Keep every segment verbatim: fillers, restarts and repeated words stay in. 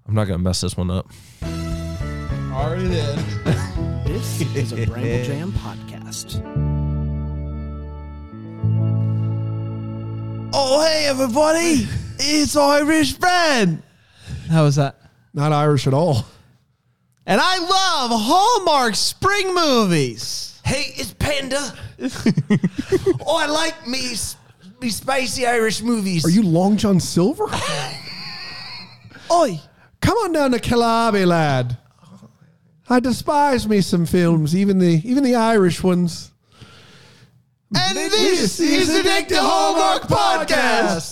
I'm not going to mess this one up. Already did. This is a Bramble Jam podcast. Oh, hey, everybody. It's Irish Brad. How was that? Not Irish at all. And I love Hallmark spring movies. Hey, it's Panda. Oh, I like me, me spicy Irish movies. Are you Long John Silver? Oi. Come on down to Killaby, lad. I despise me some films, even the even the Irish ones. And this is the Dick to Hallmark podcast.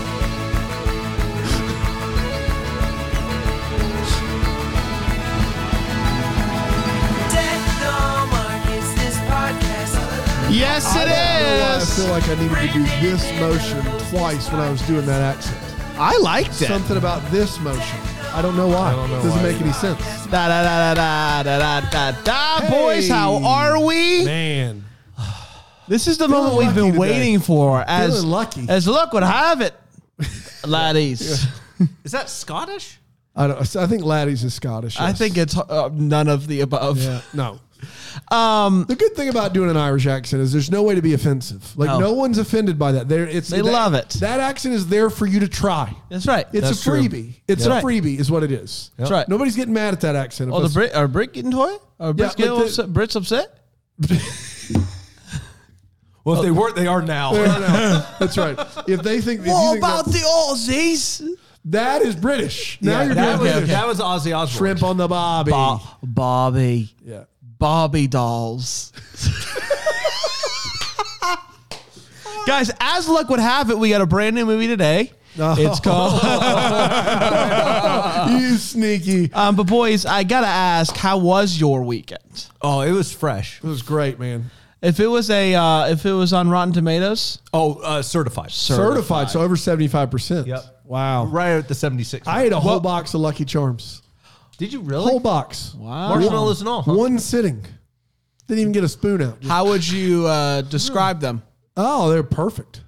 Yes, it I is. feel like I needed to do this motion twice when I was doing that accent. I liked it. Something about this motion. I don't know why. I don't know Doesn't why. make any sense. Da da da da da da da da. Hey. Boys, how are we? Man. This is the Feeling moment we've lucky been today. waiting for. As Feeling lucky. as luck would have it, laddies. Is that Scottish? I don't. I think Laddie's is Scottish. I yes. think it's uh, none of the above. Yeah. No. Um, The good thing about doing an Irish accent is there's no way to be offensive. Like No. no one's offended by that. There, it's They that- love it. That accent is there for you to try. that's right. It's That's a true. freebie. It's Yep. a freebie, is what it is. That's right. Nobody's getting mad at that accent. If Oh, the that's- Brit are Brit getting toy? Are Brits Yeah, getting like the- upset? Brits upset? Well, if they weren't, they are now. No, no, that's right. If they think, if you What think about that, the Aussies? that is British. Now Yeah, you're that, doing was, British. that was Ozzy Osbourne. Shrimp on the bobby. Bo- Bobby. Yeah. Bobby dolls. Guys, as luck would have it, we got a brand new movie today. Oh. It's called. You sneaky. um, but boys, I gotta ask, how was your weekend? Oh, it was fresh. It was great, man. If it was a, uh, if it was on Rotten Tomatoes, Oh, uh, certified. Certified, so over seventy-five percent. Yep. Wow. Right at the seventy-six. I ate a whole box of Lucky Charms. Did you really? Whole box. wow. Marshmallows and all. Huh? One sitting. Didn't even get a spoon out. Just- How would you uh, describe them? oh, they're perfect.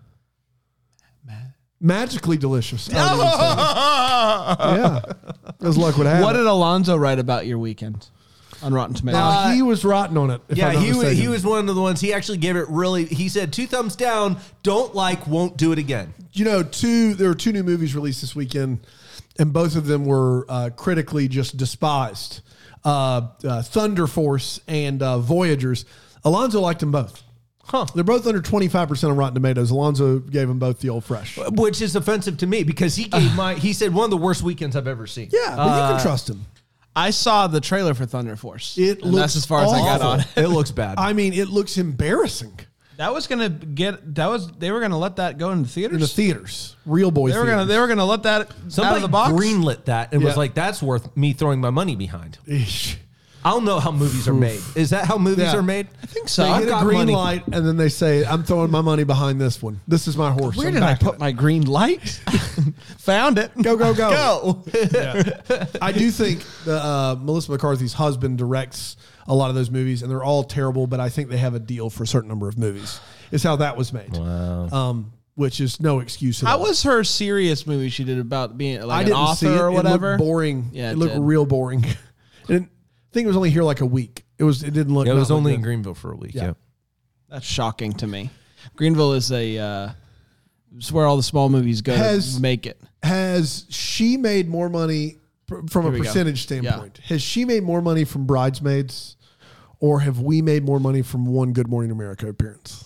Magically delicious. I would say. Yeah. As luck would have What it. did Alonzo write about your weekend on Rotten Tomatoes? Now, he was rotten on it. If Yeah, I'm not he was, mistaken. he was one of the ones. He actually gave it really. He said two thumbs down. Don't like. Won't do it again. You know, two. There were two new movies released this weekend, and both of them were uh, critically just despised. Uh, uh, Thunder Force and uh, Voyagers. Alonzo liked them both. Huh. They're both under twenty-five percent on Rotten Tomatoes. Alonzo gave them both the old fresh. Which is offensive to me because he gave my. He said one of the worst weekends I've ever seen. Yeah, but you can trust him. I saw the trailer for Thunder Force. It and that's looks as far as I got awful. on it. It looks bad. I mean, it looks embarrassing That was gonna get. That was they were gonna let that go into theaters. in the theaters. Real boy They were theaters. gonna. They were gonna let that out Somebody of the box. greenlit that and was Yeah. like, "That's worth me throwing my money behind." Eesh. I don't know how movies are made. Is that how movies Yeah. are made? I think so. They I've get a got green money. light, and then they say, "I'm throwing my money behind this one. This is my horse." Where I'm did I backing put it." my green light? Found it. Go, go, go. Go. I do think the, uh, Melissa McCarthy's husband directs a lot of those movies, and they're all terrible. But I think they have a deal for a certain number of movies. Is how that was made. Wow. Um, which is no excuse at How all. was her serious movie she did about being like I an didn't author see it. or It whatever? looked boring. Yeah, it, it looked did. real boring. And I think it was only here like a week. It was. It didn't look. Yeah, it not was look only good. in Greenville for a week. Yeah. Yeah. That's shocking to me. Greenville is a. Uh, it's where all the small movies go Has- to make it. Has she made more money pr- from Here a we go. percentage standpoint? Has she made more money from Bridesmaids, or have we made more money from one Good Morning America appearance?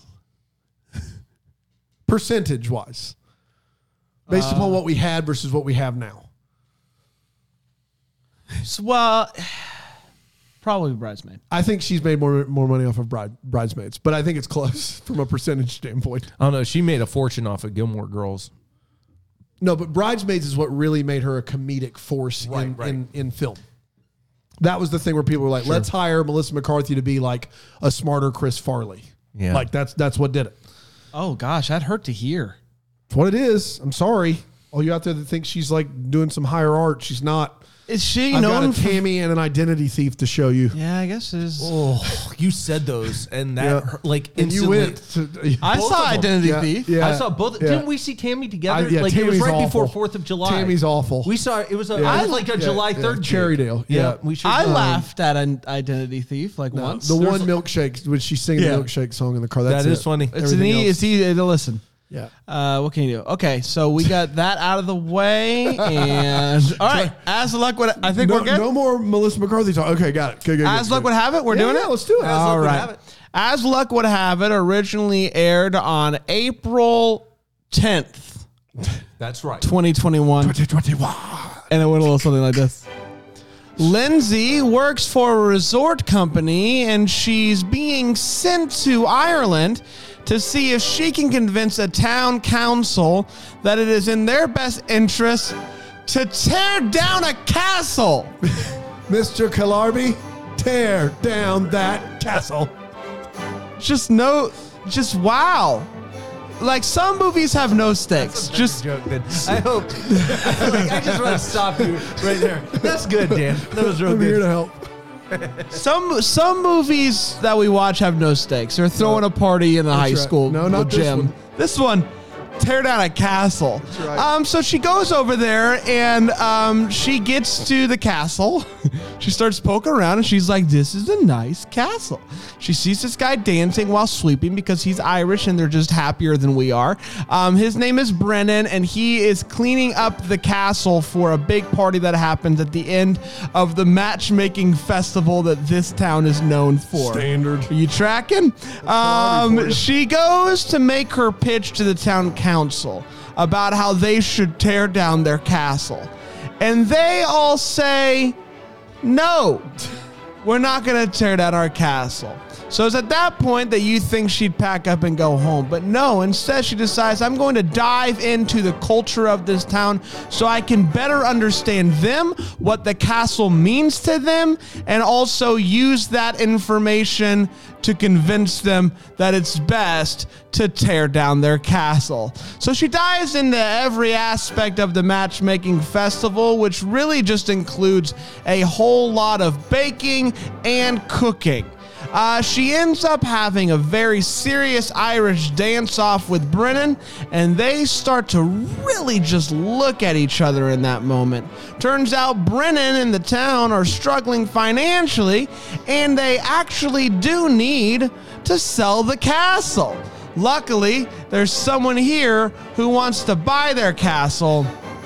Percentage wise, based Uh, upon what we had versus what we have now. So, well, probably Bridesmaid. I think she's made more more money off of bride, Bridesmaids, but I think it's close from a percentage standpoint. I don't know. She made a fortune off of Gilmore Girls. No, but Bridesmaids is what really made her a comedic force Right, in, right. in in film. That was the thing where people were like, let's hire Melissa McCarthy to be like a smarter Chris Farley. Yeah. Like that's that's what did it. Oh gosh, that hurt to hear. It's what it is. I'm sorry. All you out there that think she's like doing some higher art, she's not. Is she I've known got a for? Tammy and an identity thief to show you. Yeah, I guess it is. Oh, you said those, and that Yeah. hurt, like And you instantly. went. To, I both saw of them. Identity Yeah, Thief. yeah. I saw both. Yeah. Didn't we see Tammy together? I- yeah, like it was Tammy's right before awful. Fourth of July. Tammy's awful. We saw it was a, Yeah. it was like a Yeah, July yeah, third. Cherrydale. Yeah. we should. I um, laughed at an Identity Thief like No, once. the There's- one milkshake when she's singing Yeah. the milkshake song in the car. That's That is it. funny. It's an Everything e. else- It's easy to listen. Yeah. Uh, what can you do? Okay, so we got that out of the way, and all right. As luck would, I think No, we're good. no more Melissa McCarthy talk. Okay, got it. Good, good, As good, luck good. would have it, we're Yeah, doing yeah, it. let's do it. As All luck would right. have it. As luck would have it, originally aired on April tenth, That's right. twenty twenty-one, and it went a little something like this. Lindsay works for a resort company, and she's being sent to Ireland to see if she can convince a town council that it is in their best interest to tear down a castle. Mister Kalarby, tear down that castle. Just no, just wow. Like some movies have no stakes. Just joke. Then I hope. like, I just want to stop you right there. That's good, Dan. That was real I'm here good. to help. some some movies that we watch have no stakes. They're throwing a party in the high right. school No, not this gym. one. This one, tear down a castle. right. Um, so she goes over there and um, she gets to the castle. She starts poking around and she's like, "This is a nice castle." She sees this guy dancing while sleeping because he's Irish and they're just happier than we are. Um, his name is Brennan, and he is cleaning up the castle for a big party that happens at the end of the matchmaking festival that this town is known for. Standard. Are you tracking? for Um, you. she goes to make her pitch to the town council about how they should tear down their castle. And they all say, no, we're not going to tear down our castle. So it's at that point that you think she'd pack up and go home. But no, instead she decides, I'm going to dive into the culture of this town so I can better understand them, what the castle means to them, and also use that information to convince them that it's best to tear down their castle. So she dives into every aspect of the matchmaking festival, which really just includes a whole lot of baking and cooking. Uh, she ends up having a very serious Irish dance-off with Brennan, and they start to really just look at each other in that moment. Turns out Brennan and the town are struggling financially, and they actually do need to sell the castle. Luckily, there's someone here who wants to buy their castle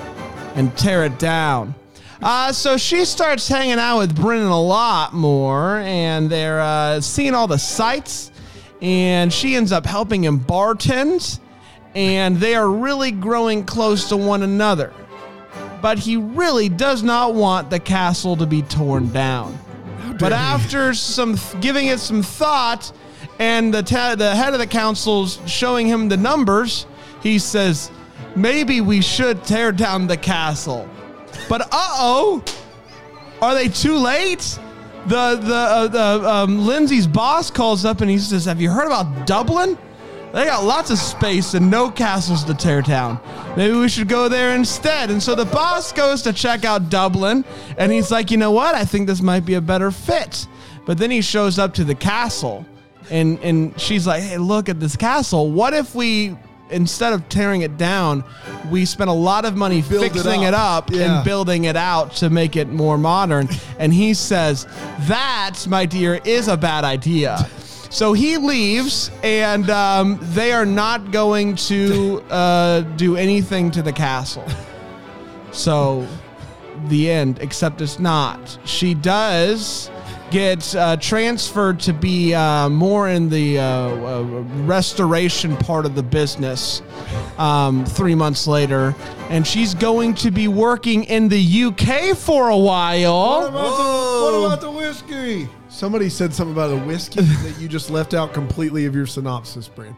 and tear it down. Uh, so she starts hanging out with Brennan a lot more, and they're uh, seeing all the sights, and she ends up helping him bartend, and they are really growing close to one another. But he really does not want the castle to be torn down. But after some giving it some thought, and the ta- the head of the council's showing him the numbers, he says, maybe we should tear down the castle. But uh-oh, are they too late? The the uh, the um, Lindsay's boss calls up and he says, "Have you heard about Dublin? They got lots of space and no castles to tear down. Maybe we should go there instead." And so the boss goes to check out Dublin, and he's like, "You know what? I think this might be a better fit." But then he shows up to the castle, and and she's like, "Hey, look at this castle. What if we, instead of tearing it down, we spent a lot of money Build it fixing it up. up, Yeah. and building it out to make it more modern?" And he says, "That, my dear, is a bad idea." So he leaves, and um, they are not going to uh, do anything to the castle. So, the end, except it's not. She does get uh, transferred to be uh, more in the uh, uh, restoration part of the business um, three months later, and she's going to be working in the U K for a while. What about, the, what about the whiskey? Somebody said something about a whiskey that you just left out completely of your synopsis, Brand.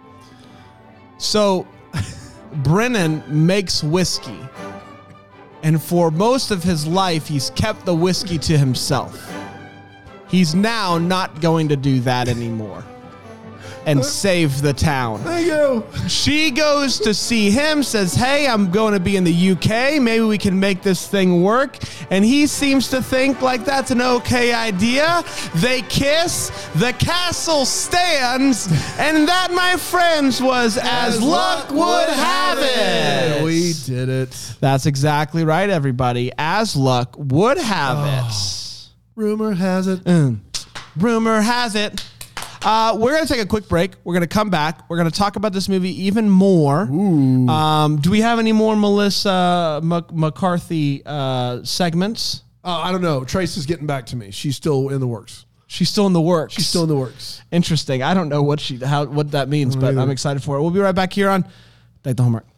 So, Brennan makes whiskey, and for most of his life, he's kept the whiskey to himself. He's now not going to do that anymore. and save the town. Thank you. She goes to see him, says, hey, I'm going to be in the U K. Maybe we can make this thing work. And he seems to think like that's an okay idea. They kiss, the castle stands, and that, my friends, was as, as luck would have it. it. We did it. That's exactly right, everybody. As luck would have oh. it. Rumor has it. Mm. Rumor has it. Uh, we're going to take a quick break. We're going to come back. We're going to talk about this movie even more. Ooh. Um, do we have any more Melissa Mac- McCarthy uh, segments? Uh, I don't know. Trace is getting back to me. She's still in the works. She's still in the works. She's still in the works. Interesting. I don't know what she how what that means, but either. I'm excited for it. We'll be right back here on Take the Homework.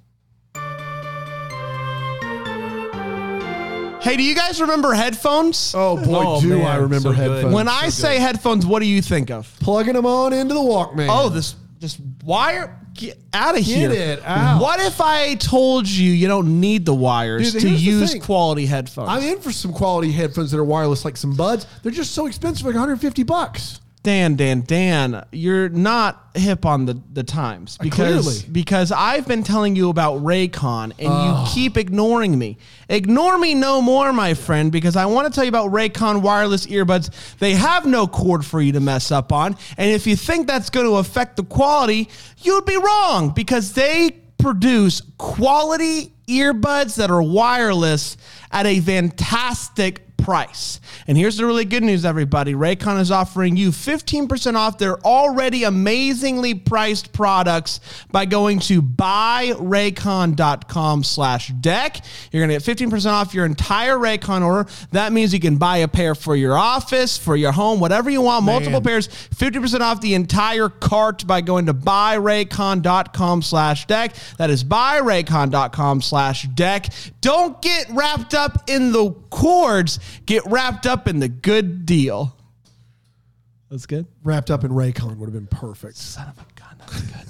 Hey, do you guys remember headphones? Oh, boy, oh, do man. I remember So headphones. When I so say good. headphones, what do you think of? Plugging them on into the Walkman. Oh, this this wire. Get out of here. it out. What if I told you you don't need the wires Dude, to here's the use thing. quality headphones? I'm in for some quality headphones that are wireless, like some Buds. They're just so expensive, like one hundred fifty bucks. Dan, Dan, Dan, you're not hip on the, the times because Clearly. because I've been telling you about Raycon and oh. you keep ignoring me. Ignore me no more, my friend, because I want to tell you about Raycon wireless earbuds. They have no cord for you to mess up on, and if you think that's going to affect the quality, you'd be wrong because they produce quality earbuds that are wireless at a fantastic price. And here's the really good news, everybody. Raycon is offering you fifteen percent off their already amazingly priced products by going to buyraycon.com slash deck. You're going to get fifteen percent off your entire Raycon order. That means you can buy a pair for your office, for your home, whatever you want, Man. multiple pairs, fifty percent off the entire cart by going to buyraycon.com slash deck. That is buyraycon.com slash deck. Don't get wrapped up in the cords. Get wrapped up in the good deal. That's good. Wrapped up in Raycon would have been perfect. Son of a gun, that's good.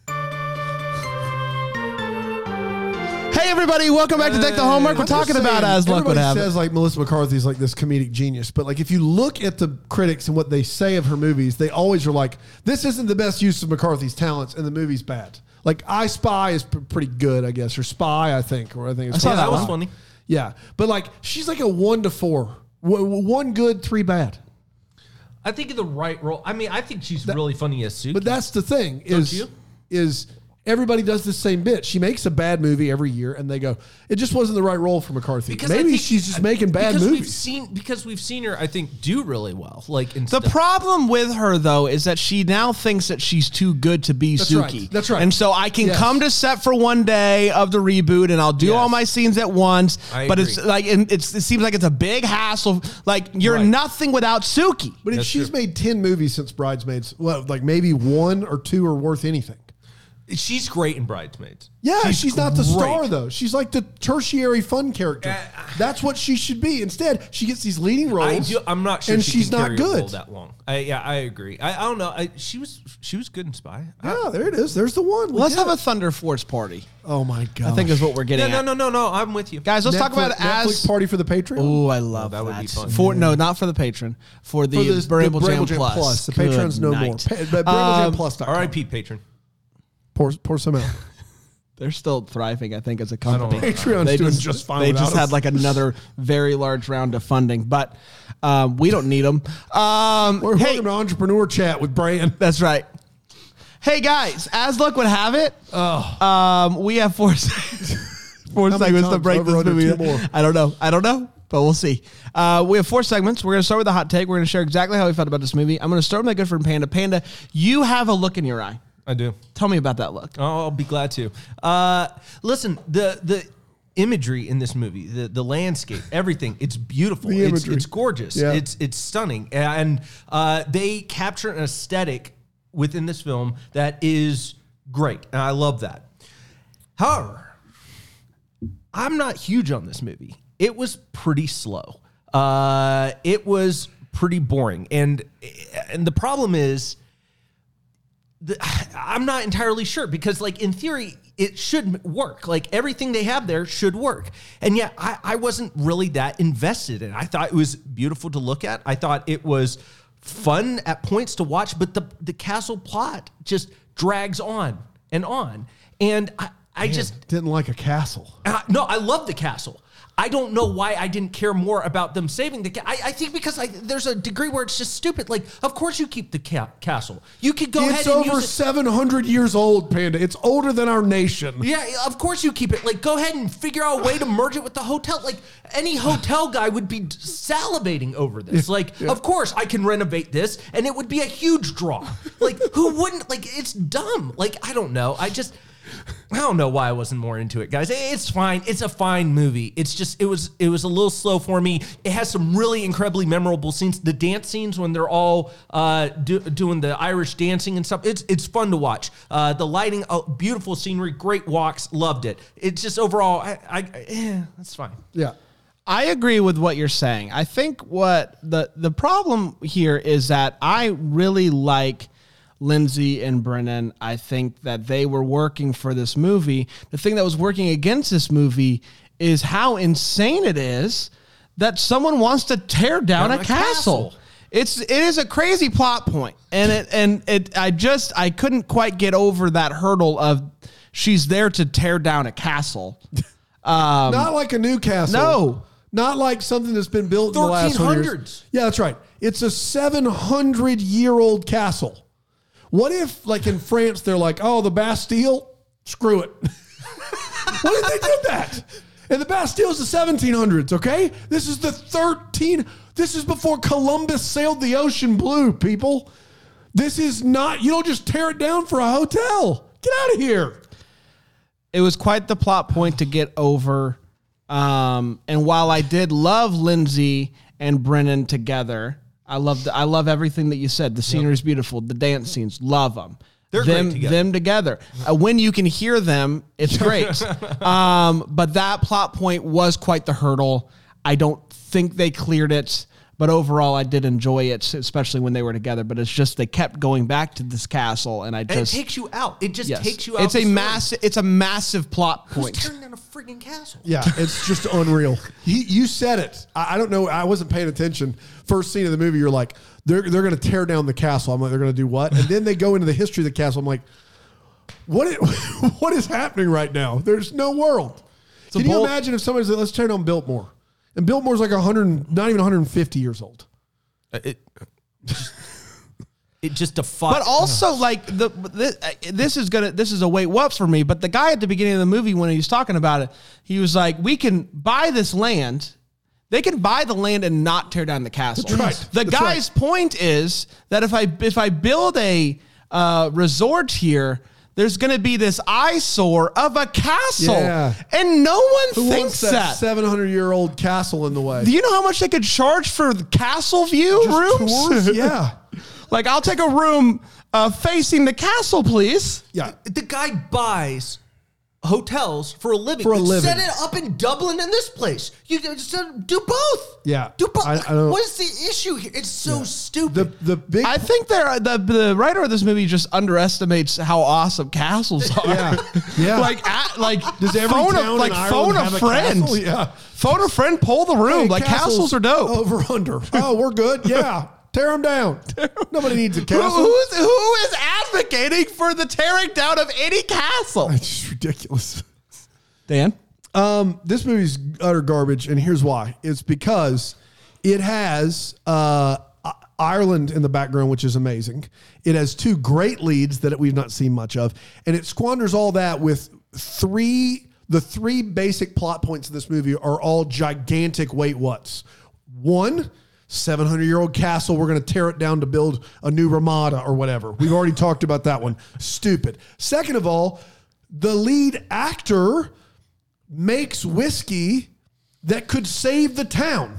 Hey, everybody, welcome back to Take the Homework. We're talking about As Luck Would Have It. Everybody says like Melissa McCarthy's like this comedic genius, but like if you look at the critics and what they say of her movies, they always are like, this isn't the best use of McCarthy's talents and the movie's bad. Like I Spy is p- pretty good, I guess, or Spy, I think, or I think it's I saw that one. was funny. Yeah, but like she's like a one to four, w- one good, three bad. I think in the right role. I mean, I think she's really funny as Suki. But that's the thing is you? is everybody does the same bit. She makes a bad movie every year, and they go, "It just wasn't the right role for McCarthy." Because I Maybe think- she's just making bad because movies. We've seen, because we've seen her, I think, do really well. Like in The stuff. problem with her, though, is that she now thinks that she's too good to be That's Suki. right. That's right. And so I can Yes. come to set for one day of the reboot, and I'll do Yes. all my scenes at once. I but it's agree. like and it's, it seems like it's a big hassle. Like you're Right. nothing without Suki. But if That's she's true. made ten movies since Bridesmaids, well, like maybe one or two are worth anything. She's great in Bridesmaids. Yeah, she's, not the great. star though. She's like the tertiary fun character. Uh, That's what she should be. Instead, she gets these leading roles. I do, I'm not sure and she she's can not carry good. a role that long. I, yeah, I agree. I, I don't know. I, she was she was good in Spy. I- Yeah, there it is. There's the one. We Let's did have a it. Thunder Force party. Oh my god! I think is what we're getting no, at. no, no, no, no. I'm with you, Guys, let's talk about it Netflix as party for the Patreon. Oh, I love that that. would be fun. For no, not for the patron. For the, For the, Bramble, the Jam, Jam Plus. Plus. The Good Patreon's no more. night. Pa- but Um, BrambleJamPlus dot com. R I P patron. Pour, pour some out. They're still thriving, I think, as a company. know. Patreon's They doing just, just fine They without just us. had like another very large round of funding, but um, we don't need them. Um, We're hey, welcome to Entrepreneur Chat with Brian. that's right. Hey guys, as luck would have it, Oh, um, we have four four How many segments to times? break Over this under movie. two more. I don't know. I don't know, but we'll see. Uh, we have four segments. We're going to start with a hot take. We're going to share exactly how we felt about this movie. I'm going to start with my good friend Panda. Panda, you have a look in your eye. I do. Tell me about that look. Oh, I'll be glad to. Uh, listen, the the imagery in this movie, the the landscape, everything, it's beautiful. The It's, imagery. it's gorgeous. Yeah. It's it's stunning, and uh, they capture an aesthetic within this film that is great, and I love that. However, I'm not huge on this movie. It was pretty slow. Uh, it was pretty boring, and and the problem is. The, I'm not entirely sure because, like, in theory, it should work. Like, everything they have there should work. And yet, I, I wasn't really that invested in it. I thought it was beautiful to look at. I thought it was fun at points to watch, but the the castle plot just drags on and on. And I, I just didn't like a castle. uh, no, I love the castle. I don't know why I didn't care more about them saving the. Ca- I, I think because I, there's a degree where it's just stupid. Like, of course you keep the ca- castle. You could go It's ahead and over use it. seven hundred years old, Panda. It's older than our nation. Yeah, of course you keep it. Like, go ahead and figure out a way to merge it with the hotel. Like, any hotel guy would be salivating over this. Like, of course I can renovate this, and it would be a huge draw. Like, who wouldn't? Like, it's dumb. Like, I don't know. I just. I don't know why I wasn't more into it, guys. It's fine. It's a fine movie. It's just it was it was a little slow for me. It has some really incredibly memorable scenes. The dance scenes when they're all uh, do, doing the Irish dancing and stuff. It's it's fun to watch. Uh, the lighting, oh, beautiful scenery, great walks. Loved it. It's just overall, I, I eh, that's fine. Yeah. I agree with what you're saying. I think what the the problem here is that I really like Lindsay and Brennan. I think that they were working for this movie. The thing that was working against this movie is how insane it is that someone wants to tear down, Down a, a castle. castle. It's it is a crazy plot point, and it and it. I just I couldn't quite get over that hurdle of she's there to tear down a castle. Um, Not like a new castle. No. Not like something that's been built in the last hundred years. thirteen hundreds. Yeah, that's right. It's a seven hundred year old castle. What if, like in France, they're like, oh, the Bastille? Screw it. What if they did that? And the Bastille is the seventeen hundreds, okay? This is the thirteen. This is before Columbus sailed the ocean blue, people. This is not, you don't just tear it down for a hotel. Get out of here. It was quite the plot point to get over. Um, and while I did love Lindsay and Brennan together, I love I love everything that you said. The scenery is beautiful. The dance scenes, love them. They're them, great together. Them together. Uh, when you can hear them, it's great. um, but that plot point was quite the hurdle. I don't think they cleared it. But overall, I did enjoy it, especially when they were together. But it's just they kept going back to this castle, and I And just it takes you out. It just yes. takes you out. It's the a story. massive. It's a massive plot Who's point. tearing down a freaking castle? Yeah, it's just unreal. He, you said it. I, I don't know. I wasn't paying attention. First scene of the movie, you're like, they're they're going to tear down the castle. I'm like, they're going to do what? And then they go into the history of the castle. I'm like, what? Is, what is happening right now? There's no world. a Can you bold- imagine if somebody said, let's tear down Biltmore? And Biltmore's like one hundred, not even one hundred fifty years old. It, it just defies. But also, like the this, this is gonna this is a wait what for me. But the guy at the beginning of the movie, when he was talking about it, he was like, "We can buy this land. They can buy the land and not tear down the castle." That's right. The That's guy's point is that if I if I build a uh, resort here, there's going to be this eyesore of a castle, Yeah. and no one Who thinks wants that that. seven hundred year old castle in the way? Do you know how much they could charge for the castle view Just rooms? tours? Yeah. Like, I'll take a room uh, facing the castle, please. Yeah. the guy buys hotels for a living. For a living. Set it up in Dublin in this place. You just do both. Yeah. do both. I- I don't- What is the issue here? It's so The stupid. the big I think they're, the the writer of this movie just underestimates how awesome castles are. Yeah. Yeah. like at, like Does every phone town a, like in phone Ireland a have a friend. castle? Yeah. Phone a friend, pull the room. Hey, like castles are dope. Over under. Oh, we're good. Yeah. Tear them down. Nobody needs a Who, castle. who is who is advocating for the tearing down of any castle? It's just ridiculous. Dan, Um, this movie's utter garbage, and here's why. It's because it has uh, I- Ireland in the background, which is amazing. It has two great leads that we've not seen much of, and it squanders all that with three. The three basic plot points of this movie are all gigantic wait whats. One, seven hundred year old castle. We're going to tear it down to build a new Ramada or whatever. We've already talked about that one. Stupid. Second of all, the lead actor makes whiskey that could save the town.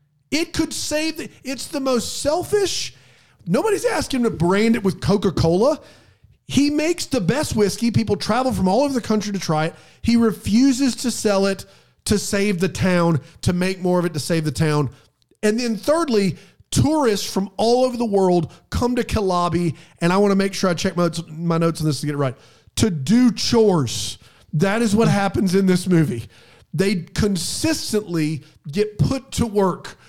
It could save the, it's the most selfish. Nobody's asked him to brand it with Coca-Cola. He makes the best whiskey. People travel from all over the country to try it. He refuses to sell it to save the town, to make more of it to save the town. And then thirdly, tourists from all over the world come to Kilabi, and I want to make sure I check my notes, my notes on this to get it right, to do chores. That is what happens in this movie. They consistently get put to work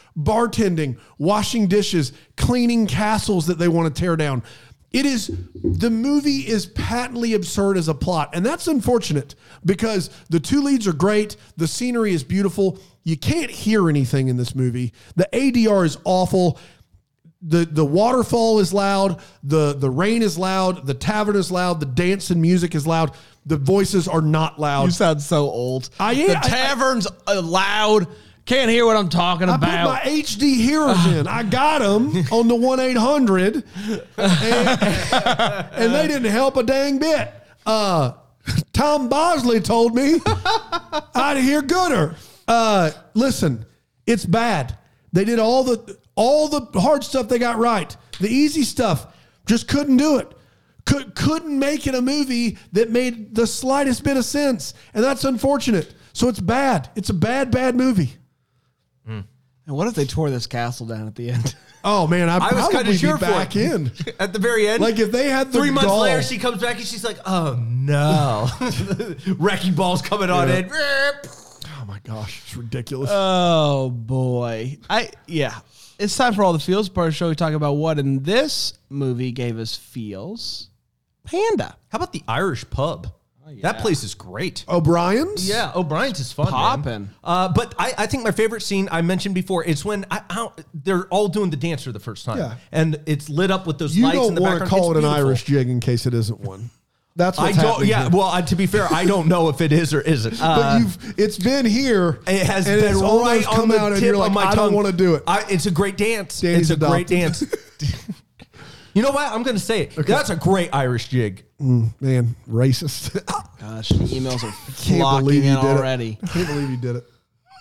bartending, washing dishes, cleaning castles that they want to tear down. It is, the movie is patently absurd as a plot. And that's unfortunate because the two leads are great. The scenery is beautiful. You can't hear anything in this movie. The A D R is awful. The the waterfall is loud. The, the rain is loud. The tavern is loud. The dance and music is loud. The voices are not loud. You sound so old. I am. The tavern's uh, loud. Can't hear what I'm talking I about. put my H D hearers in. I got them on the one eight hundred, and, and they didn't help a dang bit. Uh, Tom Bosley told me I'd hear gooder. Uh, listen, it's bad. They did all the all the hard stuff they got right. The easy stuff just couldn't do it. Could, couldn't make it a movie that made the slightest bit of sense, and that's unfortunate. So it's bad. It's a bad, bad movie. And what if they tore this castle down at the end? Oh man, I'd I was probably kinda be sure for back it. in. At the very end, Like if they had the three months gall- later, she comes back and she's like, "Oh no, wrecking ball's coming on Yeah. in." Oh my gosh, it's ridiculous. Oh boy. I yeah. It's time for all the feels part of the show. We talk about what in this movie gave us feels. Panda. How about the Irish pub? That place is great. O'Brien's? Yeah, O'Brien's is fun. Poppin'. Man. Uh, but I, I think my favorite scene I mentioned before is when I, I don't, they're all doing the dance for the first time, Yeah. and it's lit up with those You lights in don't the want to background. call it It's an beautiful. Irish jig in case it isn't one. That's I what's don't. happening Yeah. here. Well, uh, to be fair, I don't know if it is or isn't. Uh, But you've it's been here. It has and been it's right almost on come the out and tip you're of like, my I tongue. don't want to do it. I, it's a great dance. Danny's it's a great adopted. dance. You know what? I'm going to say it. That's a great Irish jig. Man, racist. Gosh, the emails are Can't flocking believe you in did already. it. Can't believe you did it.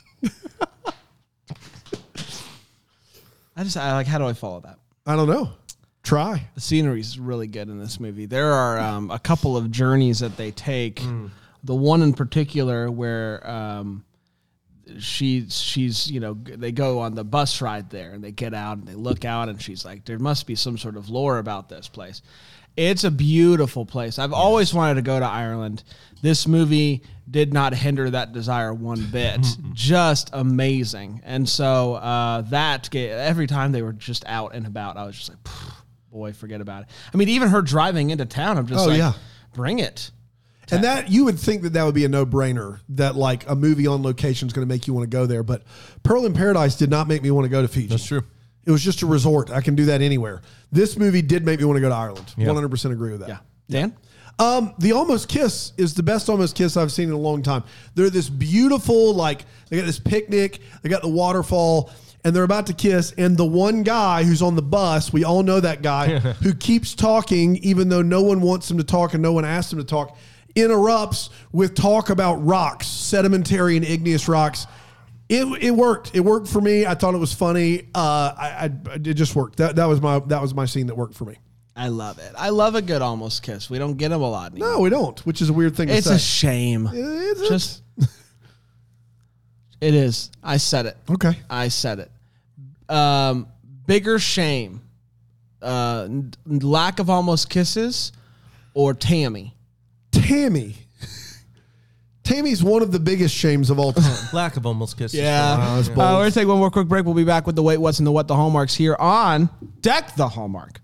I just I like how do I follow that? I don't know. Try. The scenery is really good in this movie. There are um, a couple of journeys that they take. The one in particular where um, she she's you know g- they go on the bus ride there and they get out and they look out and she's like, there must be some sort of lore about this place. It's a beautiful place. I've always wanted to go to Ireland. This movie did not hinder that desire one bit. Just amazing. And so uh, that ga- every time they were just out and about, I was just like, boy, forget about it. I mean, even her driving into town, I'm just Oh, like, yeah. bring it. And that you would think that that would be a no-brainer, that like a movie on location is going to make you want to go there. But Pearl in Paradise did not make me want to go to Fiji. That's true. It was just a resort. I can do that anywhere. This movie did make me want to go to Ireland. Yeah. one hundred percent agree with that. Yeah. Dan? Um, the Almost Kiss is the best Almost Kiss I've seen in a long time. They're this beautiful, like, they got this picnic, they got the waterfall, and they're about to kiss. And the one guy who's on the bus, we all know that guy, who keeps talking even though no one wants him to talk and no one asked him to talk, interrupts with talk about rocks, sedimentary and igneous rocks. It, it worked. It worked for me. I thought it was funny. Uh, I, I it just worked. That that was my that was my scene that worked for me. I love it. I love a good almost kiss. We don't get them a lot anymore. No, we don't, which is a weird thing to It's say. a shame. Is it? Just it is. I said it. Okay. I said it. Um, bigger shame. Uh, n- lack of almost kisses or Tammy. Tammy. Tammy's one of the biggest shames of all time. Lack of almost kisses. Yeah. Wow, that's Uh, bold. we're going to take one more quick break. We'll be back with the Wait, What's in the What, the Hallmarks here on Deck the Hallmark.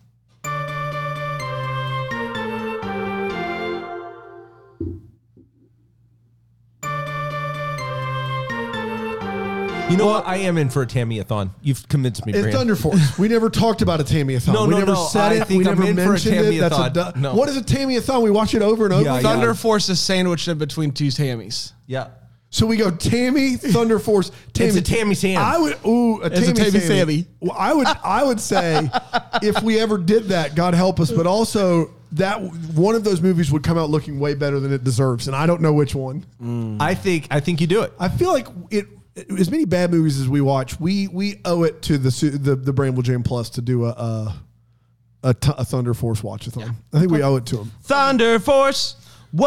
You know what? I am in for a Tammy-a-thon. You've convinced me, It's Brian. Thunder Force. We never talked about a Tammy-a-thon. No, we no, never no. said I it. think we I'm never in for a mentioned it. That's a Tammy-a-thon. du- No. What is a Tammy-a-thon? We watch it over and over. Yeah, yeah. Thunder Force is sandwiched in between two Tammys. Yeah. So we go Tammy, Thunder Force, Tammy. It's a Tammy Sam. I would ooh a It's a Tammy, Tammy Sammy. Sammy. Well, I would I would say if we ever did that, God help us. But also that one of those movies would come out looking way better than it deserves, and I don't know which one. I think I think you do it. I feel like it. As many bad movies as we watch, we we owe it to the su- the, the Bramble Jam Plus to do a a, a, t- a Thunder Force watch-a-thon. I think we owe it to them. Thunder Force.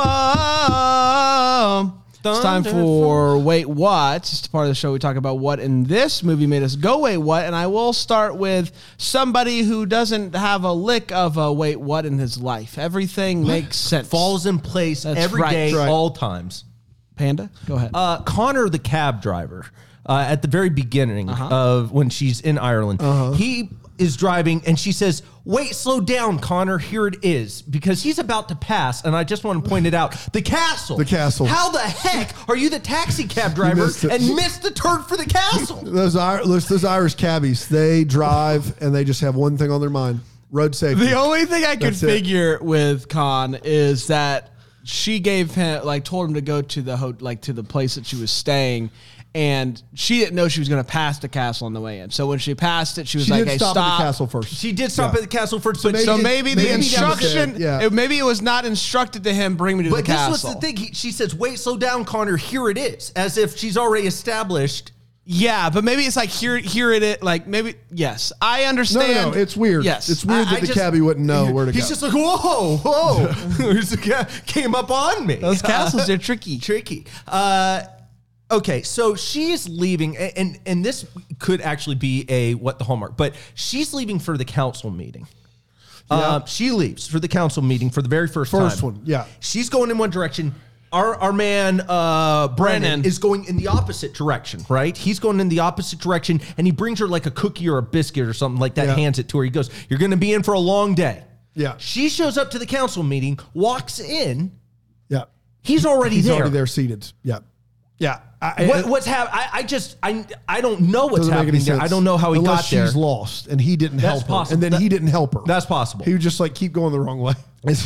Whoa. It's time Thunder for Wait What. It's just a part of the show we talk about what in this movie made us go wait what. And I will start with somebody who doesn't have a lick of a wait what in his life. Everything makes sense. Falls in place That's every right. day, Right. all times. Panda, go ahead. Uh, Connor, the cab driver. uh, at the very beginning Uh-huh. of when she's in Ireland. He is driving and she says, wait, slow down, Connor. Here it is. Because he's about to pass. And I just want to point it out. The castle. The castle. How the heck are you the taxi cab driver missed it. and missed the turn for the castle? Those, Ir- those, those Irish cabbies, they drive and they just have one thing on their mind: road safety. The only thing I could That's it. figure with Khan is that she gave him, like, told him to go to the ho- like to the place that she was staying, and she didn't know she was going to pass the castle on the way in. So when she passed it, she was She like, did "Hey, stop, stop!" at the castle first. She did stop Yeah. at the castle first. So but maybe- So she did- maybe, maybe the that was instruction, it, yeah. it- maybe it was not instructed to him, bring me to But the this castle. was the thing. He, she says, wait, slow down, Connor. Here it is. As if she's already established. Yeah, but maybe it's like here, here it is. Like maybe, yes, I No, understand. no, no, it's weird. Yes, It's weird I- that I the just- cabbie wouldn't know where to He's go. just like, whoa, whoa. There's a ca- came up on me. Those castles, they're tricky. Tricky. Uh, okay, so she's leaving, a- and and this could actually be a what the hallmark, but she's leaving for the council meeting. Uh, she leaves for the council meeting for the very first, First time. one, yeah. She's going in one direction. Our our man uh, Brennan Brennan. is going in the opposite direction, right? He's going in the opposite direction, and he brings her like a cookie or a biscuit or something like that, Yeah. hands it to her. He goes, "You're going to be in for a long day." Yeah. She shows up to the council meeting, walks in. yeah. He's already He's there. already there seated. Yeah. Yeah. I, What, what's happening? I, I just I I don't know what's doesn't make happening any there. sense. I don't know how he Unless got there. she's lost and he didn't That's help her. possible. And then That- he didn't help her. That's possible. He was just like, keep going the wrong way.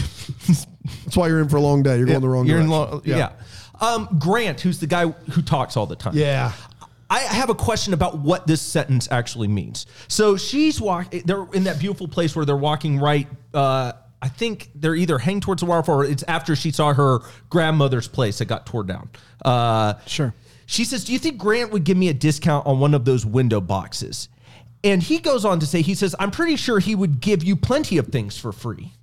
That's why you're in for a long day. You're going the wrong You're in direction. lo- yeah. Um, Grant, who's the guy who talks all the time. Yeah. I have a question about what this sentence actually means. So she's walking. They're in that beautiful place where they're walking right. Uh, I think they're either heading towards the waterfall or it's after she saw her grandmother's place that got torn down. Uh, Sure. She says, "Do you think Grant would give me a discount on one of those window boxes?" And he goes on to say, he says, "I'm pretty sure he would give you plenty of things for free."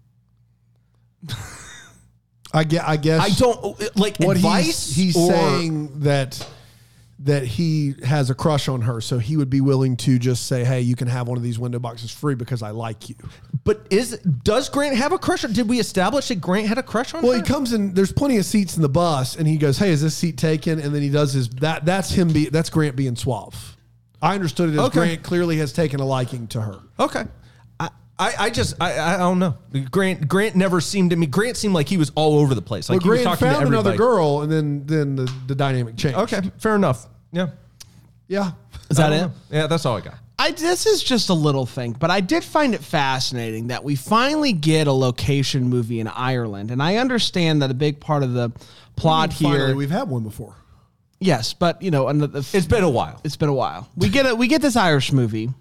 I guess, I guess I don't like what advice. he's, he's or- saying that that he has a crush on her, so he would be willing to just say, "Hey, you can have one of these window boxes free because I like you." But is does Grant have a crush? Or did we establish that Grant had a crush on Well, her? he comes in. There's plenty of seats in the bus, and he goes, "Hey, is this seat taken?" And then he does his that. That's him. Be that's Grant being suave. I understood it as Okay. Grant clearly has taken a liking to her. Okay. I, I, I just I, I don't know. Grant Grant never seemed to me. Grant seemed like he was all over the place. Like Well, he was Grant talking to found another everybody. girl, and then then the, the dynamic changed. Okay, fair enough. Yeah. Yeah. Is that I it? don't know. Yeah, that's all I got. I, this is just a little thing, but I did find it fascinating that we finally get a location movie in Ireland. And I understand that a big part of the plot here. Finally, we've had one before. Yes, but you know, and the, the, It's been a while. it's been a while. We get a, we get this Irish movie,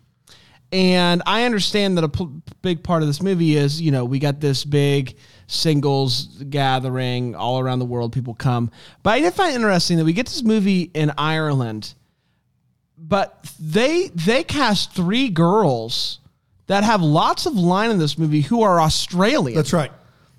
and I understand that a p- big part of this movie is, you know, we got this big singles gathering all around the world. People come, but I did find it interesting that we get this movie in Ireland, but they they cast three girls that have lots of line in this movie who are Australian. That's right.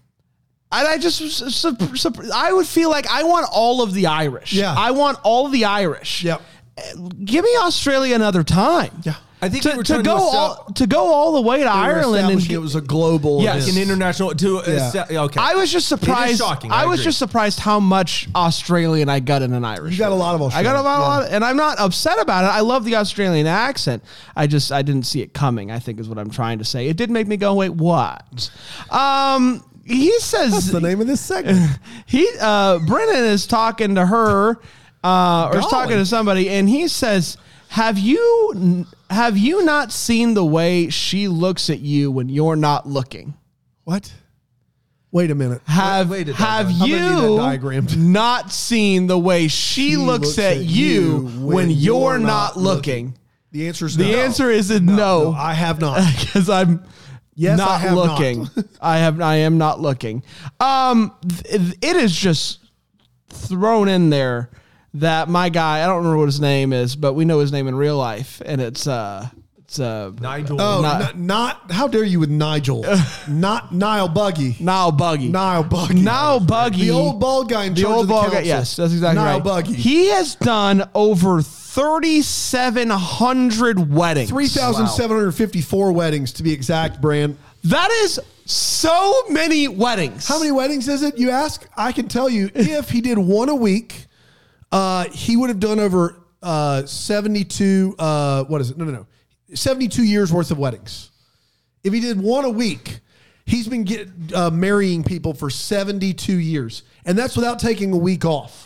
And I just, su- su- I would feel like I want all of the Irish. Yeah. I want all of the Irish. Yep. Give me Australia another time. Yeah. I think To, we were to trying go to all to go all the way to They were Ireland and establishing it was a global. Yes, event. an international to Yeah. uh, okay. I was just surprised. shocking, I, I was agree. just surprised how much Australian I got in an Irish. You got a lot of I got a Australian, lot, yeah. lot- and I'm not upset about it. I love the Australian accent. I just I didn't see it coming, I think is what I'm trying to say. It did make me go, wait, what? Um, he says That's the name of this segment. he uh Brennan is talking to her uh or is talking to somebody, and he says, have you have you not seen the way she looks at you when you're not looking? What? Wait a minute. Have Wait a have diagram. I'm gonna need you that diagrammed. not seen the way she, looks, at, you when, you're, not looking? The answer is The no. answer is a no. No, I have not. Because I'm Yes, I not have not. looking. I have I am not looking. Um, th- it is just thrown in there that my guy, I don't remember what his name is, but we know his name in real life, and it's uh it's uh Nigel. Oh, Not- not, not, how dare you with Nigel? Not Niall Buggy. Niall Buggy. Niall Buggy. Niall Buggy. The old bald guy in The charge old of the bald guy. council. Yes, that's exactly Niall right. Buggy. He has done over thirty-seven hundred weddings. three thousand seven hundred fifty-four weddings to be exact, Brand. That is so many weddings. How many weddings is it, you ask? I can tell you, if he did one a week, uh, he would have done over uh, seventy-two. Uh, what is it? No, no, no. seventy-two years worth of weddings. If he did one a week, he's been get, uh, marrying people for seventy-two years, and that's without taking a week off.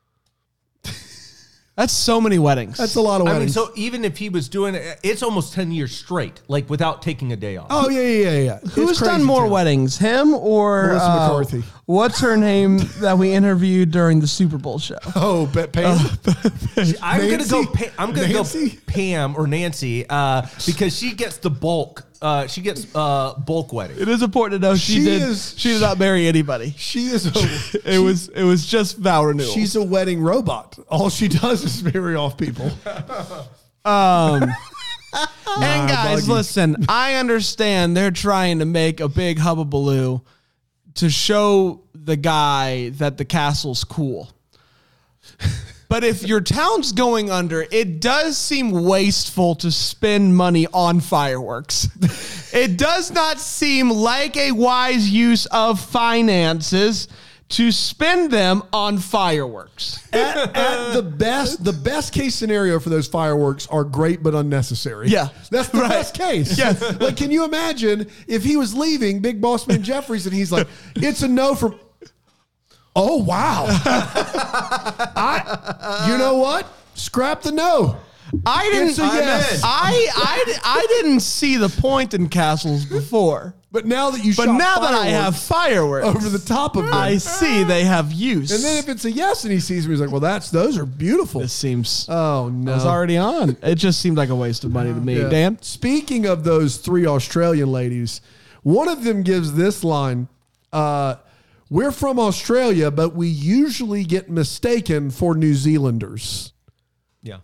That's so many weddings. That's a lot of I mean, weddings. so even if he was doing it, it's almost ten years straight, like without taking a day off. oh yeah, yeah, yeah, yeah. Who's It's done crazy, more Taylor. weddings, him or Melissa uh, McCarthy. What's her name that we interviewed during the Super Bowl show? Oh, but Pam. I'm Nancy? gonna go. Pa- I'm gonna Nancy? go Pam or Nancy uh, because she gets the bulk. Uh, she gets uh, bulk wedding. It is important to know she, She did. is- she did not marry anybody. She is. A, It was it was just vow renewal. she's a wedding robot. All she does is marry off people. Um, and Nah, guys, buggy. listen, I understand they're trying to make a big hubbubaloo to show the guy that the castle's cool. But if your town's going under, it does seem wasteful to spend money on fireworks. It does not seem like a wise use of finances to spend them on fireworks. At, at the best, the best case scenario for those fireworks are great but unnecessary. Yeah. That's the Right. best case. Yes. Like, can you imagine if he was leaving Big Boss Man Jeffries and he's like, it's a no from. Oh wow! I, you know what? Scrap the no. I didn't. It's a yes. I, I I didn't see the point in castles before, But now that you, but shot now that I have fireworks fireworks over the top of them, I see they have use. and then if it's a yes and he sees me, he's like, well, that's those are beautiful. this seems Oh no! I was already on. It just seemed like a waste of money to me. Yeah. Dan, Speaking of those three Australian ladies, one of them gives this line, uh, we're from Australia, but we usually get mistaken for New Zealanders. Yeah.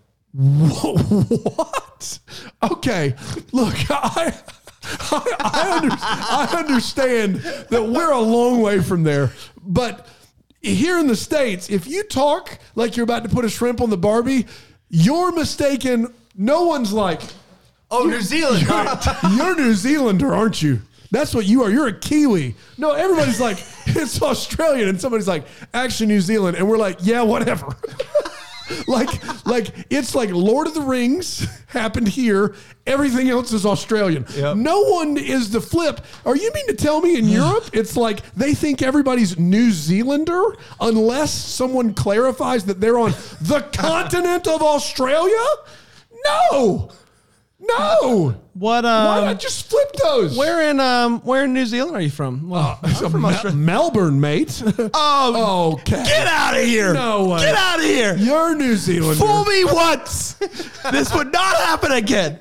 What? Okay, look, I, I, I, under, I understand that we're a long way from there, but here in the States, if you talk like you're about to put a shrimp on the Barbie, you're mistaken. No one's like, Oh, New Zealand. you're a New Zealander, aren't you? That's what you are. You're a Kiwi. No, everybody's like, it's Australian. And somebody's like, actually New Zealand. And we're like, yeah, whatever. like, like it's like Lord of the Rings happened here. Everything else is Australian. Yep. No one is the flip. Are you mean to tell me in Europe, it's like they think everybody's New Zealander unless someone clarifies that they're on the continent of Australia? No. No. what? Why Um, not just flip those? where in um where in New Zealand are you from? Well, I'm from Mel- Australia. Melbourne, mate. Oh, Okay. get out of here! No way. Get out of here! You're New Zealander. Fool me once. This would not happen again.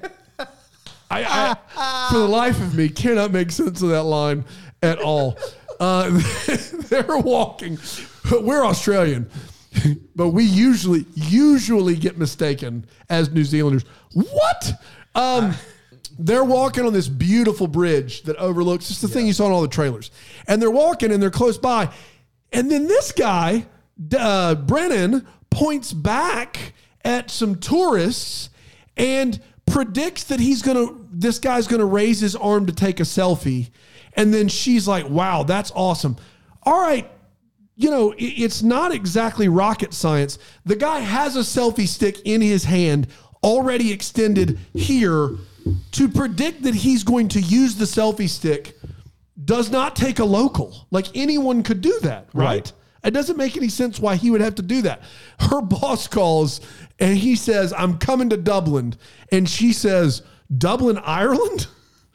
I, I, for the life of me, cannot make sense of that line at all. Uh, they're walking. We're Australian, but we usually usually get mistaken as New Zealanders. What? Um, they're walking on this beautiful bridge that overlooks just the thing you saw in all the trailers, and they're walking and they're close by, and then this guy, uh, Brennan, points back at some tourists and predicts that he's gonna this guy's gonna raise his arm to take a selfie, and then she's like, wow, that's awesome. All right, you know, it, it's not exactly rocket science. The guy has a selfie stick in his hand already extended here. To predict that he's going to use the selfie stick does not take a local. Like, anyone could do that, right? Right. It doesn't make any sense why he would have to do that. Her boss calls and he says, I'm coming to Dublin. And she says, Dublin, Ireland?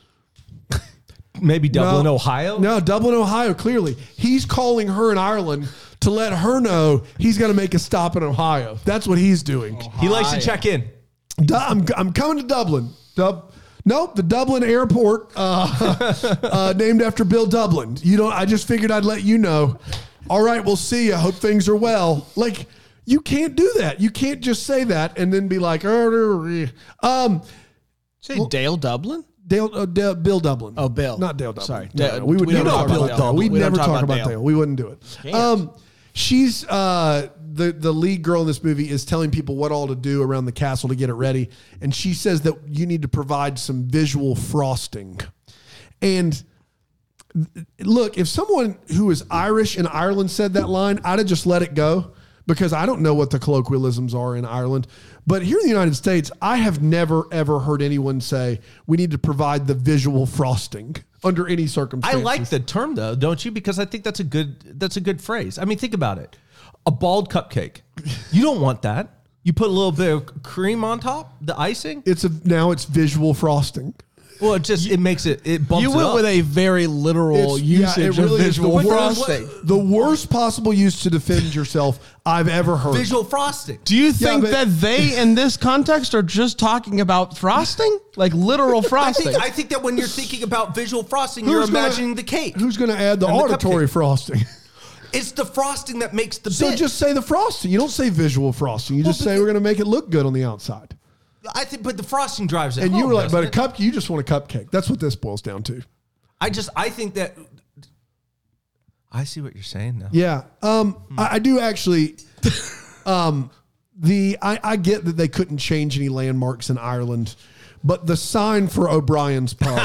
Maybe Dublin, No. Ohio. No, Dublin, Ohio, clearly. He's calling her in Ireland to let her know he's going to make a stop in Ohio. That's what he's doing. He likes to check in. Du- I'm, I'm coming to Dublin. Dub- nope, the Dublin airport, uh, uh, named after Bill Dublin. You know, I just figured I'd let you know. All right, we'll see you. Hope things are well. Like, you can't do that. You can't just say that and then be like, um, Say Dale Dublin. Dale, uh, Dale, Bill Dublin. Oh, Bill. Not Dale Dublin. Sorry. No, Dale- no, we would we never don't talk talk about about Dale. Dale. We'd We don't never talk talk about about Dale. Dale. We wouldn't do it. Um, she's uh, the the lead girl in this movie is telling people what all to do around the castle to get it ready, and she says that you need to provide some visual frosting. And look, if someone who is Irish in Ireland said that line, I'd have just let it go because I don't know what the colloquialisms are in Ireland. But here in the United States, I have never, ever heard anyone say we need to provide the visual frosting under any I circumstances. like the term though, don't you? Because I think that's a good that's a good phrase. I mean, think about it. A bald cupcake. You don't want that. You put a little bit of cream on top, the icing. It's a now it's visual frosting. Well, it just it makes it it bumps You it went up. with a very literal It's- yeah, usage it really of is the visual worst- frosting. The worst possible use to defend yourself I've ever heard. visual frosting. Do you think but- that they, in this context, are just talking about frosting? Like literal I frosting? think I think that when you're thinking about visual frosting, Who's you're gonna- imagining the cake. Who's going to add the And the auditory cupcake. frosting? It's the frosting that makes the So bit. just say the frosting. You don't say visual frosting. You just but say the- we're going to make it look good on the outside. I think, but the frosting drives it. And you home, were like, but a doesn't it? cup, you just want a cupcake. That's what this boils down to. I just I think that I see what you're saying now. Yeah. Um, I, I do actually. Um, the I, I get that they couldn't change any landmarks in Ireland, but the sign for O'Brien's pub,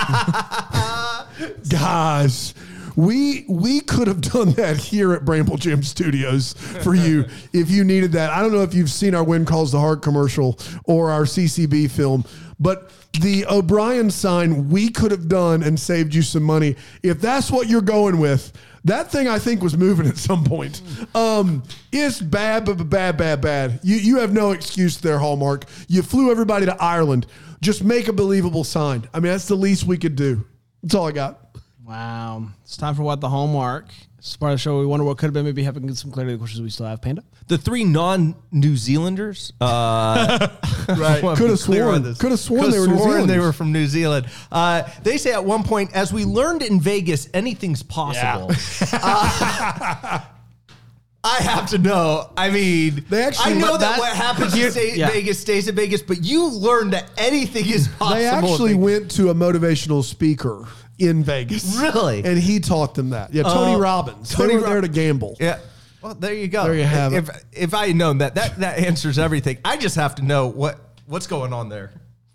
guys. We we could have done that here at Bramble Jam Studios for you if you needed that. I don't know if you've seen our When Calls the Heart commercial or our C C B film, but the O'Brien sign we could have done and saved you some money. If that's what you're going with, that thing I think was moving at some point. Um, it's bad, but bad, bad, bad. You you have no excuse there, Hallmark. You flew everybody to Ireland. Just make a believable sign. I mean, that's the least we could do. That's all I got. Wow. It's time for What the Hallmark. It's part of the show where we wonder what could have been, maybe having some clarity of the questions we still have. Panda? The three non-New Zealanders, uh, Right. Could have sworn. Could have sworn they were New sworn they Zealanders. were from New Zealand. Uh, they say at one point, as we learned in Vegas, anything's possible. Uh, I have to know. I mean, They actually- I know but that, that- what happens here- in stay, yeah. Vegas stays in Vegas, but you learned that anything is possible. They actually went to a motivational speaker in Vegas. Really? And he taught them that. Yeah, Tony Uh, Robbins. Tony they were Rob- there to gamble. Yeah. Well, there you go. There you have if, it. If I had known that, that, that answers everything. I just have to know what what's going on there.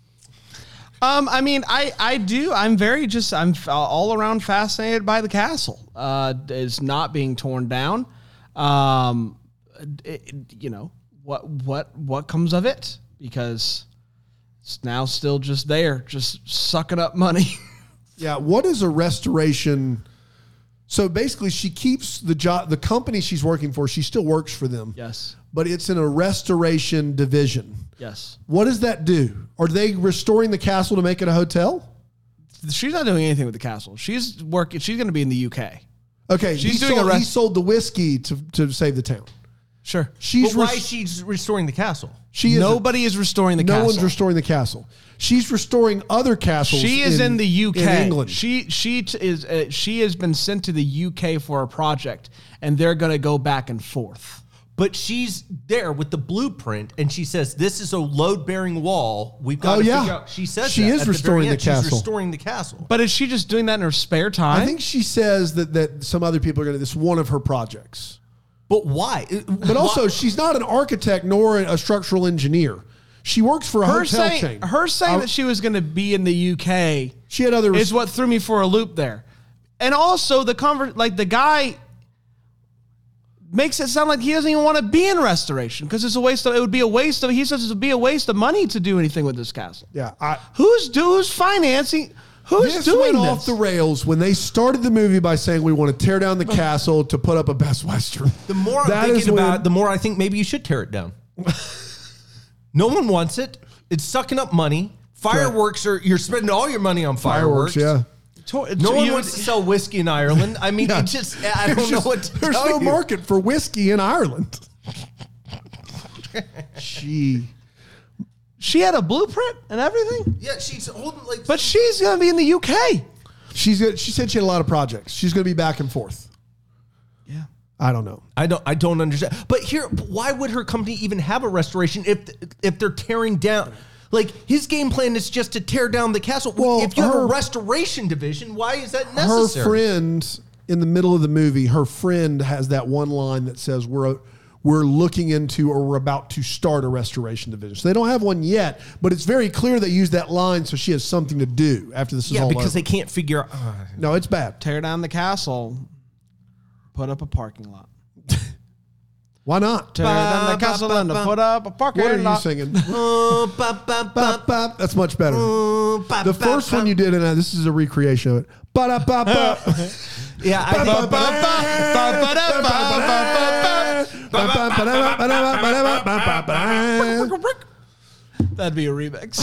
Um, I mean, I, I do. I'm very just, I'm f- all around fascinated by the castle. Uh, it's not being torn down. Um, it, it- you know, what, what, what comes of it? Because it's now still just there, just sucking up money. Yeah, what is a restoration? So basically, she keeps the job, the company she's working for, she still works for them. Yes. But it's in a restoration division. Yes. What does that do? Are they restoring the castle to make it a hotel? She's not doing anything with the castle. She's working. She's going to be in the U K. Okay, She's he doing sold, a rest- he sold the whiskey to, to save the town. Sure. She's But why res- is she restoring the castle? she is Nobody is restoring the no castle. one's restoring the castle. She's restoring other castles. She is in, the U K. in England. She she t- is uh, she has been sent to the U K for a project, and they're going to go back and forth. But she's there with the blueprint, and she says, "This is a load-bearing wall. We've got Oh, to yeah. figure out." She says She that is at the restoring very the end. castle. She's restoring the castle. But is she just doing that in her spare time? I think she says that that some other people are going to. This is one of her projects. But why? But also, she's not an architect nor a structural engineer. She works for a her hotel saying chain. her saying I- that she was going to be in the U K she had other. is what threw me for a loop there. And also the conver- like the guy makes it sound like he doesn't even want to be in restoration because it's a waste of it would be a waste of he says it would be a waste of money to do anything with this castle. yeah, I, Who's do who's financing who's this doing went this? off the rails when they started the movie by saying we want to tear down the castle to put up a Best Western. the more I'm That is thinking when- about it, the more I think maybe you should tear it down. No one wants it. It's sucking up money. Fireworks are you're spending all your money on fireworks. Fireworks, yeah. To- No to- one you- wants to sell whiskey in Ireland. I mean, Yeah. it just I There's don't know just- what to There's tell no you. market for whiskey in Ireland. Gee. She had a blueprint and everything, Yeah, she's holding like. but she's going to be in the U K. She's good. She said she had a lot of projects. She's going to be back and forth. Yeah. I don't know. I don't. I don't understand. But here, why would her company even have a restoration if if they're tearing down? Like his game plan is just to tear down the castle. Well, if you have her- a restoration division, why is that Her necessary? friend in the middle of the movie, her friend has that one line that says we're we're looking into or we're about to start a restoration division. So they don't have one yet, but it's very clear they use that line so she has something to do after this is yeah, all because over. they can't figure out. Uh, No, it's bad. Tear down the castle, put up a parking lot. Why not? Tear down the castle and to put up a parking What are you lot. singing? Oh, ba, ba, ba, Bop, bop. That's much better. oh, ba, The ba, first ba. one you did, and uh, this is a recreation of it. Ba-da-ba-ba. Yeah, I think, That'd be a remix.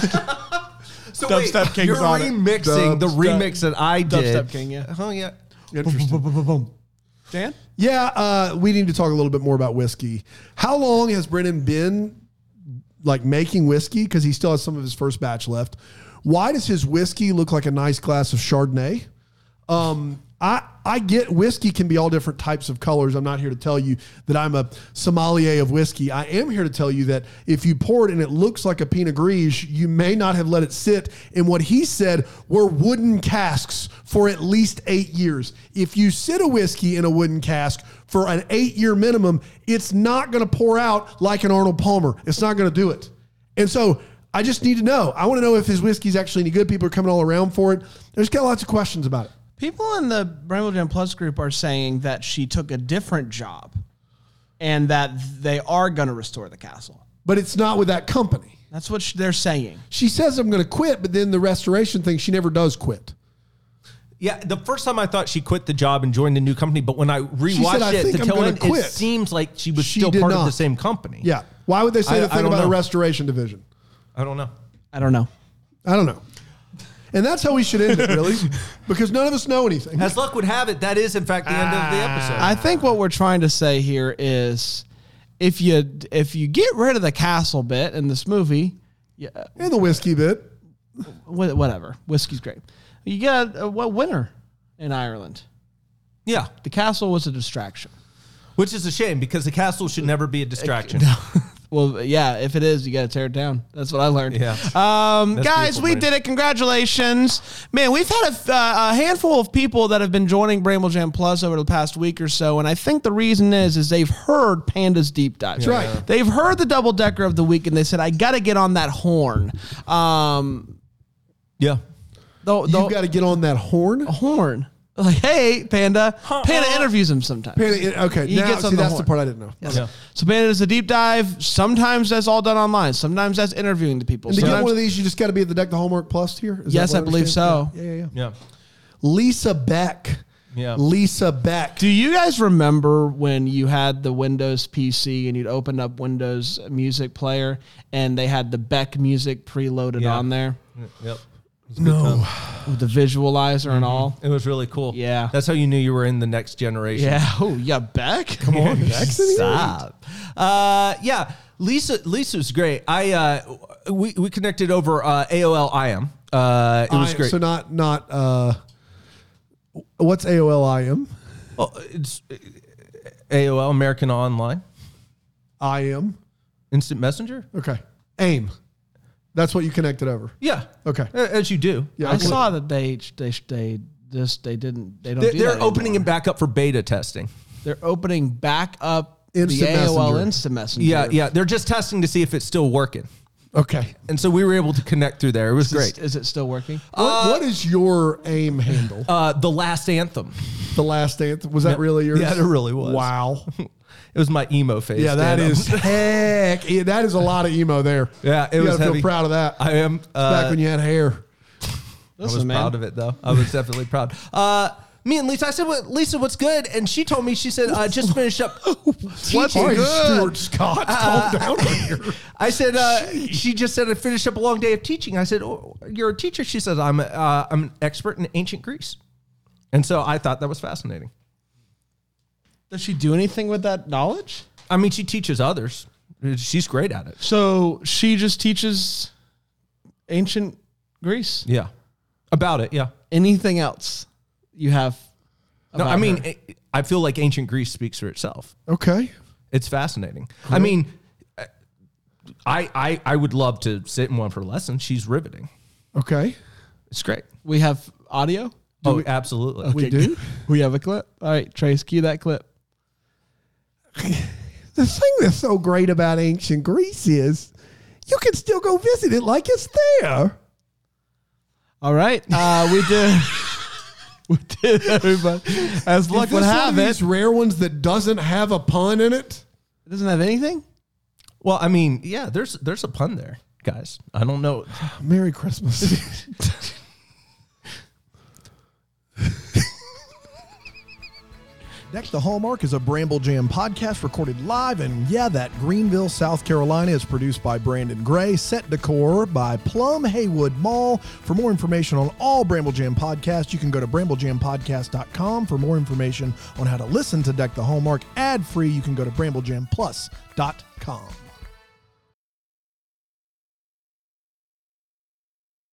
so Dubstep wait, King's you're on it. remixing the Dubstep- remix that I did. Dubstep King, yeah. Oh, yeah. Interesting. Dan? Yeah, uh, we need to talk a little bit more about whiskey. How long has Brennan been like making whiskey? Because he still has some of his first batch left. Why does his whiskey look like a nice glass of Chardonnay? Um, I I get whiskey can be all different types of colors. I'm not here to tell you that I'm a sommelier of whiskey. I am here to tell you that if you pour it and it looks like a Pinot Gris, you may not have let it sit in what he said were wooden casks for at least eight years. If you sit a whiskey in a wooden cask for an eight-year minimum, it's not going to pour out like an Arnold Palmer. It's not going to do it. And so I just need to know. I want to know if his whiskey's actually any good. People are coming all around for it. There's got lots of questions about it. People in the Bramble Jam Plus group are saying that she took a different job and that they are going to restore the castle. But it's not with that company. That's what sh- they're saying. She says I'm going to quit, but then the restoration thing, she never does quit. Yeah, the first time I thought she quit the job and joined a new company, but when I rewatched said, "I it, think the I'm tail gonna end, quit." it seems like she was She still did part of not. the same company. Yeah. Why would they say I- the I thing don't about know. a restoration division? I don't know. I don't know. I don't know. And that's how we should end it, really, because none of us know anything. As luck would have it, that is in fact the end of the episode. I think what we're trying to say here is if you if you get rid of the castle bit in this movie, yeah, And the whiskey bit. wh- whatever. Whiskey's great. You get a, a winner in Ireland. yeah, The castle was a distraction. which is a shame because the castle should never be a distraction. Well, yeah, if it is, you got to tear it down. That's what I learned. Yeah. Um, That's guys, beautiful, we Brandon. did it. Congratulations. Man, we've had a, uh, a handful of people that have been joining Bramble Jam Plus over the past week or so, and I think the reason is is they've heard Panda's Deep Dive. That's right. They've heard the Double Decker of the Week, and they said, I got to get on that horn. Um, Yeah. the, the You've got to get on that horn. horn. Like, hey, Panda. Panda interviews him sometimes. Okay, He now, gets on see, the that's horn. the part I didn't know. Yes. Yeah. So Panda does a deep dive. Sometimes that's all done online. Sometimes that's interviewing the people. And to get Sometimes- one of these, you just got to be at the Deck the Hallmark Plus tier? Is that Yes, what I believe understand? so. Yeah, yeah, yeah. Yeah. Lisa Beck. Yeah. Lisa Beck. Do you guys remember when you had the Windows P C and you'd open up Windows Music Player and they had the Beck music preloaded Yeah. on there Yep. No. with the visualizer and all? It was really cool. Yeah. That's how you knew you were in the next generation. Yeah. Oh, yeah, Beck. Come on, Beck's in here? Stop. Uh, yeah. Lisa, Lisa's great. I, uh, we, we connected over, uh, A O L I M. Uh, it was I- great. So not, not, uh, what's A O L I M? Oh, it's A O L, American Online, I am. Instant Messenger. Okay. AIM. That's what you connected over. Yeah. Okay. Uh, As you do. Yeah. I okay. saw that they they they just they didn't they don't. They're, do they're that opening anymore. it back up for beta testing. They're opening back up Instant the A O L Messenger. Instant Messenger. Yeah. Yeah. They're just testing to see if it's still working. Okay. And so we were able to connect through there. It was Is it- great. Is it still working? What, what is your AIM handle? Uh, the Last Anthem. The Last Anthem. Was that really yours? Yeah, it really was. Wow. It was my emo phase. Yeah, that Dan. is heck. Yeah, that is a lot of emo there. Yeah, it you was gotta feel heavy. proud of that. I am. Uh, Back when you had hair. I Listen, was man. proud of it though. I was definitely proud. Uh, me and Lisa, I said, "What, Lisa, what's good?" And she told me, she said, "I just finished up." What's Sorry, good? Stuart Scott. Calm down here. I said, uh, she just said I finished up a long day of teaching. I said, oh, "You're a teacher?" She says, "I'm uh, I'm an expert in ancient Greece," and so I thought that was fascinating. Does she do anything with that knowledge? I mean, she teaches others. She's great at it. So she just teaches ancient Greece. Yeah, about it. Yeah. Anything else you have? No, about I mean, her? it, I feel like ancient Greece speaks for itself. Okay. It's fascinating. I mean, I, I I would love to sit in one of her lessons. She's riveting. Okay. It's great. we have audio. Oh, absolutely. We do? We have a clip. All right, Trace, cue that clip. The thing that's so great about ancient Greece is you can still go visit it like it's there. All right, uh, we did. We did, everybody. As luck Is would this one have of it. these rare ones that doesn't have a pun in it? It doesn't have anything? Well, I mean, yeah, there's there's a pun there, guys. I don't know. Merry Christmas. Deck the Hallmark is a Bramble Jam podcast recorded live, and yeah, that Greenville, South Carolina is produced by Brandon Gray. Set decor by Plum Haywood Mall. For more information on all Bramble Jam podcasts, you can go to bramble jam podcast dot com. For more information on how to listen to Deck the Hallmark ad-free, you can go to bramble jam plus dot com.